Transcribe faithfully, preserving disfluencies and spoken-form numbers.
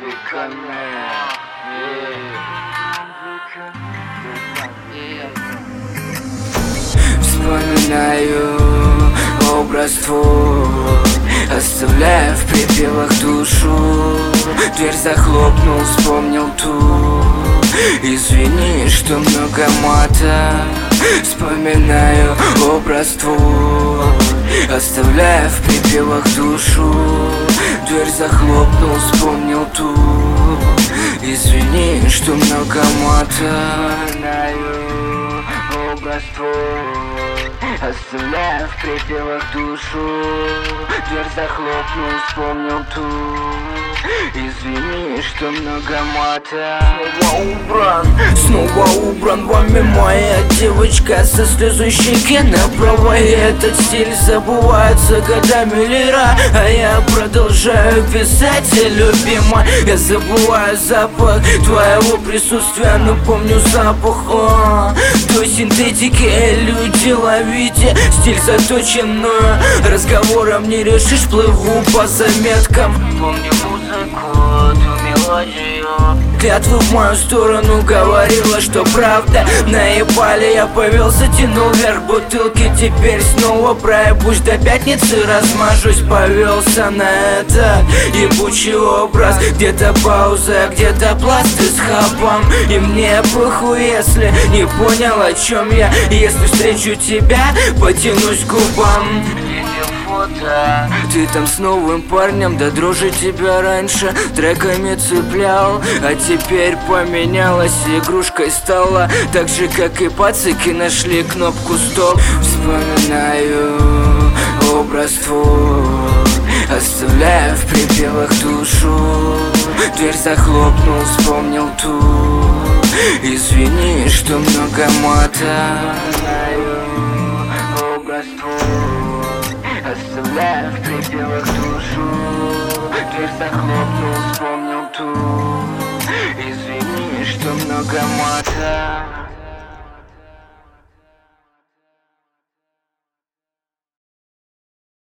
веками. Вспоминаю образ твой, оставляя в припевах душу. Дверь захлопнул, вспомнил ту. Извини, что много мата. Вспоминаю образ твой, оставляя в припевах душу. Дверь захлопнул, вспомнил ту. Извини, что много мата. Вспоминаю образ твой, оставляя в припевах душу. Дверь захлопнул, вспомнил ту. Извини, что много мата. Снова убран, снова убран вами моя девочка со слезой щеки направо. И этот стиль забывается годами лира, а я продолжаю писать, любимая. Я забываю запах твоего присутствия, но помню запах о, той синтетики. Люди, ловите, стиль заточен, но разговором не решишь, плыву по заметкам. Помню музыку, ту мелодию. Клятву в мою сторону говорила, что правда. Наебали, я повелся, тянул вверх бутылки. Теперь снова проебусь до пятницы, размажусь. Повелся на этот ебучий образ. Где-то пауза, где-то пласты с хапом. И мне похуй, если не понял, о чем я. Если встречу тебя, потянусь к губам. Ты там с новым парнем, да дрожи тебя раньше треками цеплял, а теперь поменялась, игрушкой стала. Так же, как и пацики нашли кнопку стоп. Вспоминаю образ твой, оставляя в припевах душу. Дверь захлопнул, вспомнил ту. Извини, что много мата. Вспоминаю образ твой, оставляя в припевах душу. Дверь захлопнул, вспомнил ту. Извини, что много мата.